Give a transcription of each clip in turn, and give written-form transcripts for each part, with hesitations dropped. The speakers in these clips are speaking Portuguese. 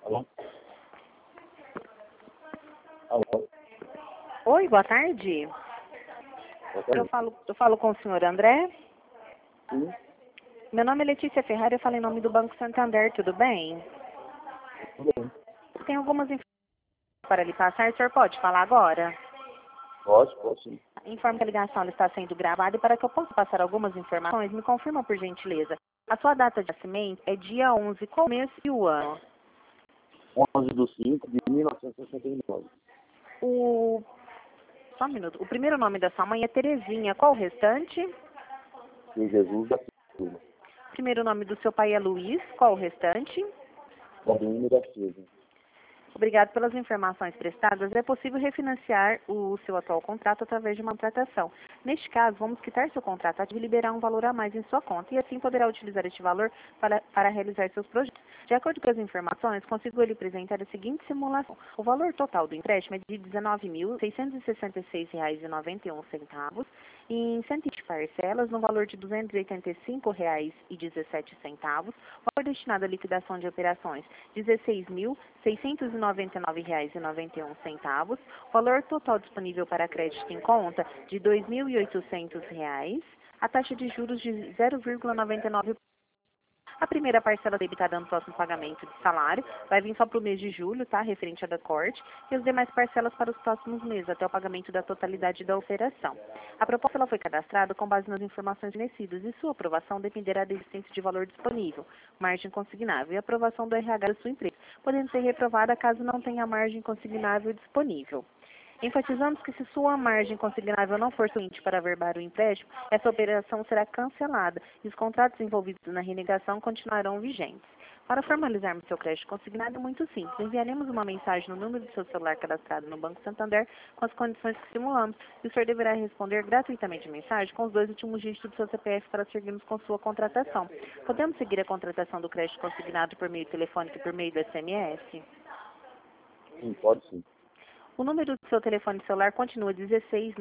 Alô? Alô? Oi, boa tarde. Boa Eu tarde. falo com o senhor André. Sim, Meu nome é Letícia Ferrari, eu falo em nome do Banco Santander, tudo bem? tudo bem. Tem algumas informações para lhe passar, o senhor pode falar agora? Pode sim. Informo que a ligação ela está sendo gravada e para que eu possa passar algumas informações, me confirma por gentileza. A sua data de nascimento é dia 11, qual mês e o ano? 11/5/1969. O... Só um minuto. O primeiro nome da sua mãe é Terezinha, qual o restante? E Jesus da Silva. O primeiro nome do seu pai é Luiz, qual o restante? Gabriel da Silva. Obrigado pelas informações prestadas. É possível refinanciar o seu atual contrato através de uma contratação. Neste caso, vamos quitar seu contrato e liberar um valor a mais em sua conta e assim poderá utilizar este valor para realizar seus projetos. De acordo com as informações, consigo lhe apresentar a seguinte simulação. O valor total do empréstimo é de R$ 19.666,91 em 120 parcelas, no valor de R$ 285,17. O valor destinado à liquidação de operações, R$ 16.699,91. O valor total disponível para crédito em conta, de R$ 2.800. A taxa de juros de 0,99%. A primeira parcela debitada no próximo pagamento de salário vai vir só para o mês de julho, tá? Referente à da corte, e as demais parcelas para os próximos meses, até o pagamento da totalidade da operação. A proposta ela foi cadastrada com base nas informações fornecidas e sua aprovação dependerá da existência de valor disponível, margem consignável e aprovação do RH da sua empresa, podendo ser reprovada caso não tenha margem consignável disponível. Enfatizamos que se sua margem consignável não for suficiente para averbar o empréstimo, essa operação será cancelada e os contratos envolvidos na renegação continuarão vigentes. Para formalizarmos seu crédito consignado é muito simples. Enviaremos uma mensagem no número do seu celular cadastrado no Banco Santander com as condições que simulamos e o senhor deverá responder gratuitamente a mensagem com os 2 últimos dígitos do seu CPF para seguirmos com sua contratação. Podemos seguir a contratação do crédito consignado por meio telefônico e por meio do SMS? Sim, pode sim. O número do seu telefone celular continua 16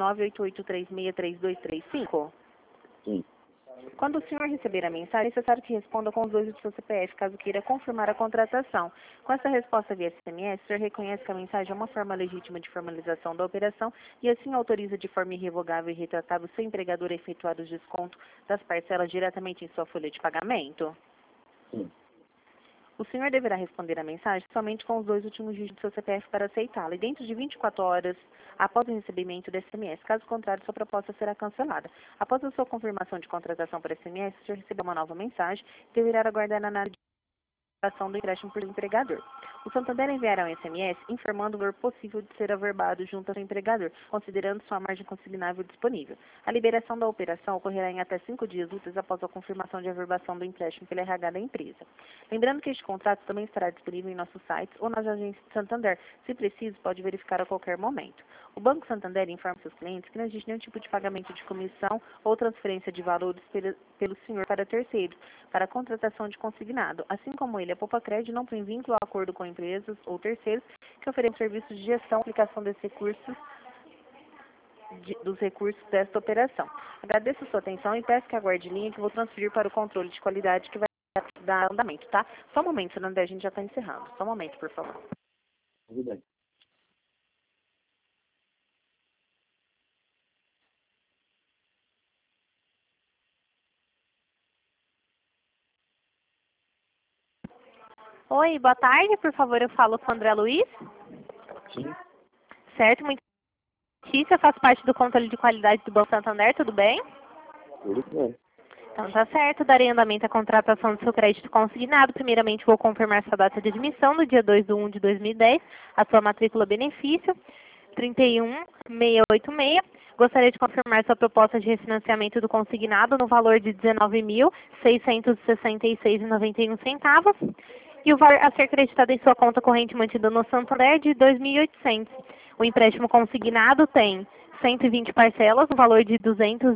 988363235? Sim. Quando o senhor receber a mensagem, é necessário que responda com os 2 do seu CPF, caso queira confirmar a contratação. Com essa resposta via SMS, o senhor reconhece que a mensagem é uma forma legítima de formalização da operação e assim autoriza de forma irrevogável e retratável o seu empregador a efetuar o desconto das parcelas diretamente em sua folha de pagamento? Sim. O senhor deverá responder a mensagem somente com os 2 últimos dígitos do seu CPF para aceitá-la e dentro de 24 horas após o recebimento do SMS. Caso contrário, sua proposta será cancelada. Após a sua confirmação de contratação por SMS, o senhor receberá uma nova mensagem e deverá aguardar a análise do empréstimo por empregador. O Santander enviará um SMS informando o valor possível de ser averbado junto ao seu empregador, considerando sua margem consignável disponível. A liberação da operação ocorrerá em até 5 dias úteis após a confirmação de averbação do empréstimo pela RH da empresa. Lembrando que este contrato também estará disponível em nossos sites ou nas agências de Santander. Se preciso, pode verificar a qualquer momento. O Banco Santander informa seus clientes que não existe nenhum tipo de pagamento de comissão ou transferência de valores pelo senhor para terceiros, para a contratação de consignado. Assim como ele, a Poupa Crédito não tem vínculo a acordo com empresas ou terceiros que oferecem serviços de gestão e aplicação desses recursos, dos recursos desta operação. Agradeço a sua atenção e peço que aguarde linha que vou transferir para o controle de qualidade que vai dar andamento, tá? Só um momento, senão a gente já está encerrando. Só um momento, por favor. Tudo bem. Oi, boa tarde, por favor, eu falo com o André Luiz. Sim. Certo, muito notícia, faço parte do controle de qualidade do Banco Santander, tudo bem? Tudo bem. Então tá certo, darei andamento à contratação do seu crédito consignado. Primeiramente vou confirmar sua data de admissão no dia 2/1/2010, a sua matrícula benefício 31686. Gostaria de confirmar sua proposta de refinanciamento do consignado no valor de R$ 19.666,91 e o valor a ser creditado em sua conta corrente mantida no Santander de R$ 2.800. O empréstimo consignado tem 120 parcelas, no valor de R$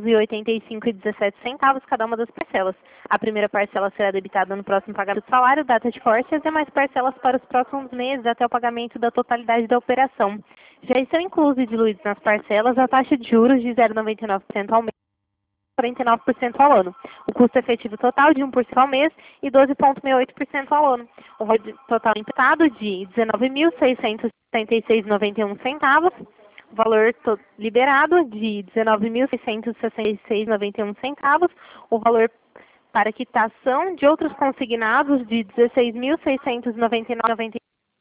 285,17 cada uma das parcelas. A primeira parcela será debitada no próximo pagamento do salário, data de corte, e as demais parcelas para os próximos meses até o pagamento da totalidade da operação. Já estão inclusos e diluídos nas parcelas a taxa de juros de 0,99% ao mês 49% ao ano. O custo efetivo total de 1% ao mês e 12,68% ao ano. O valor total imputado de R$ 19.676,91 centavos. O valor liberado de R$ 19.666,91 centavos. O valor para quitação de outros consignados de R$ 16.699,91.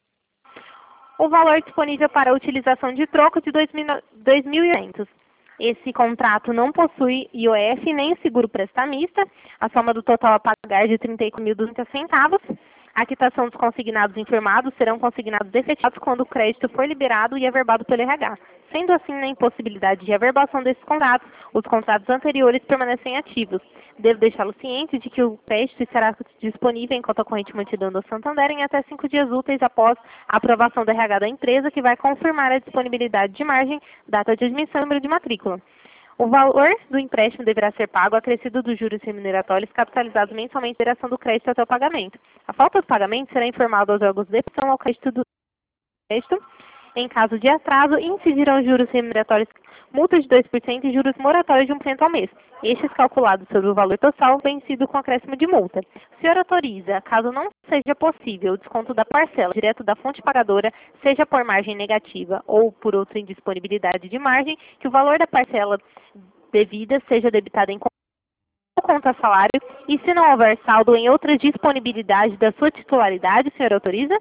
O valor disponível para utilização de troco de R$ 2.800. Esse contrato não possui IOF nem seguro prestamista. A soma do total a pagar de R$ 34.200 centavos. A quitação dos consignados informados serão consignados efetivados quando o crédito for liberado e averbado pelo RH. Sendo assim, na impossibilidade de averbação desses contratos, os contratos anteriores permanecem ativos. Devo deixá-lo ciente de que o crédito estará disponível em conta corrente mantida no Santander em até 5 dias úteis após a aprovação do RH da empresa, que vai confirmar a disponibilidade de margem, data de admissão e número de matrícula. O valor do empréstimo deverá ser pago acrescido dos juros remuneratórios capitalizados mensalmente em direção do crédito até o pagamento. A falta do pagamento será informada aos órgãos de execução ao crédito do crédito. Em caso de atraso, incidirão juros remuneratórios, multa de 2% e juros moratórios de 1% ao mês. Estes calculados sobre o valor total vencido com acréscimo de multa. O senhor autoriza, caso não seja possível o desconto da parcela direto da fonte pagadora, seja por margem negativa ou por outra indisponibilidade de margem, que o valor da parcela devida seja debitado em conta salário e, se não houver saldo em outra disponibilidade da sua titularidade, o senhor autoriza?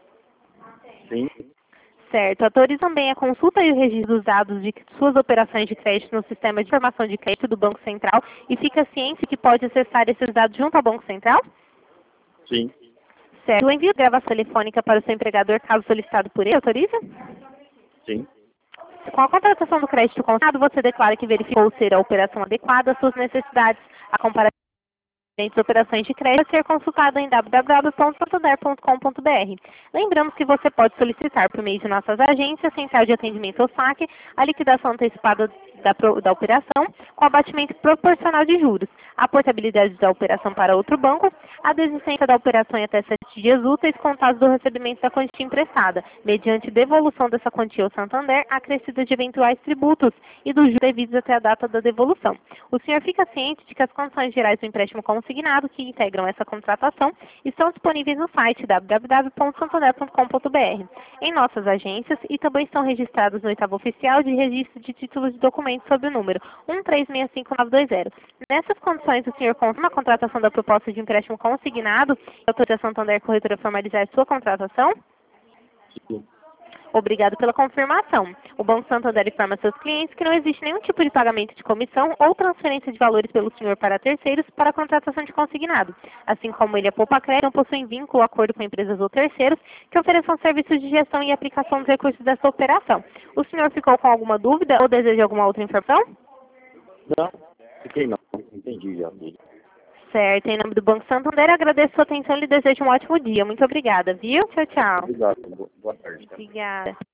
Sim. Certo. Autoriza também a consulta e o registro dos dados de suas operações de crédito no sistema de informação de crédito do Banco Central e fica ciente que pode acessar esses dados junto ao Banco Central? Sim. Certo. O envio de gravação telefônica para o seu empregador, caso solicitado por ele, autoriza? Sim. Com a contratação do crédito consignado, você declara que verificou ser a operação adequada às suas necessidades. A comparação entre operações de crédito ser consultada em www.santander.com.br. Lembramos que você pode solicitar por meio de nossas agências, central de atendimento ou saque, a liquidação antecipada da operação com abatimento proporcional de juros, a portabilidade da operação para outro banco, a desistência da operação em até 7 dias úteis contados do recebimento da quantia emprestada, mediante devolução dessa quantia ao Santander, acrescida de eventuais tributos e dos juros devidos até a data da devolução. O senhor fica ciente de que as condições gerais do empréstimo consignado que integram essa contratação estão disponíveis no site www.santander.com.br, em nossas agências e também estão registrados no oitavo oficial de registro de títulos de documentos sob o número 1365920. Nessas condições, o senhor confirma a contratação da proposta de empréstimo consignado e autoriza a Santander Corretora a formalizar sua contratação? Sim. Obrigado pela confirmação. O Banco Santander informa seus clientes que não existe nenhum tipo de pagamento de comissão ou transferência de valores pelo senhor para terceiros para a contratação de consignado. Assim como ele, a Poupa Crédito, não possui vínculo ou acordo com empresas ou terceiros que ofereçam serviços de gestão e aplicação dos recursos dessa operação. O senhor ficou com alguma dúvida ou deseja alguma outra informação? Não. Fiquei não. Entendi já. Certo. Em nome do Banco Santander, agradeço a sua atenção e lhe desejo um ótimo dia. Muito obrigada, viu? Tchau, tchau. Obrigado. Boa tarde. Tá? Obrigada.